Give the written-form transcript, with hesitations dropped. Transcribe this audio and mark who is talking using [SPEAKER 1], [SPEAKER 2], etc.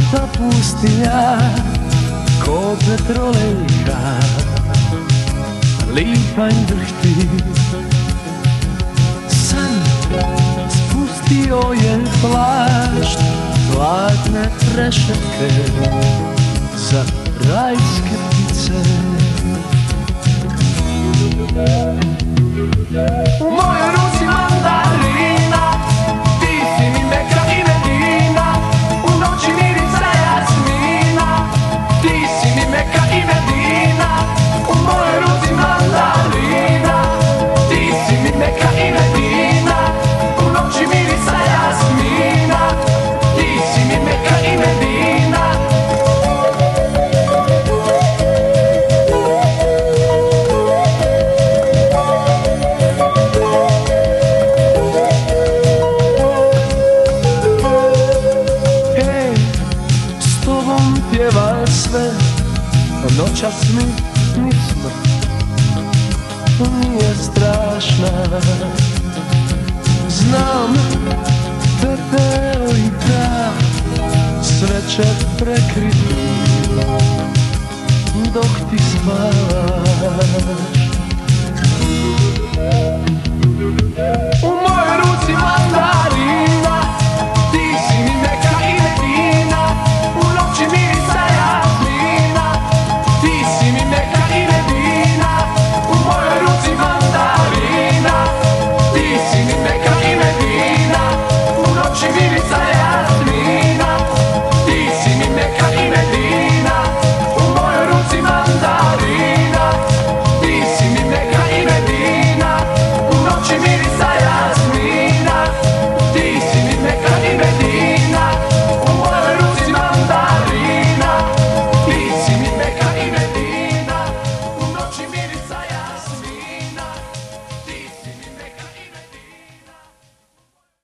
[SPEAKER 1] Ta pustinja ko petrolejka, lipanj drhti. San spustio je plašt, hladne rešetke za rajske ptice. U mojoj ruci mandarina, ti si mi meka i medina. U noći mirica jasmina, ti si mi meka i medina. U mojoj ruci mandarina, ti si mi meka i medina. U noći mirica jasmina, ti si mi meka i medina. Pjeva sve, noćas mi ni smrt nije strašna. Znam, pepeo i prah sve će prekriti dok ti spavaš. U mojoj ruci mandarin,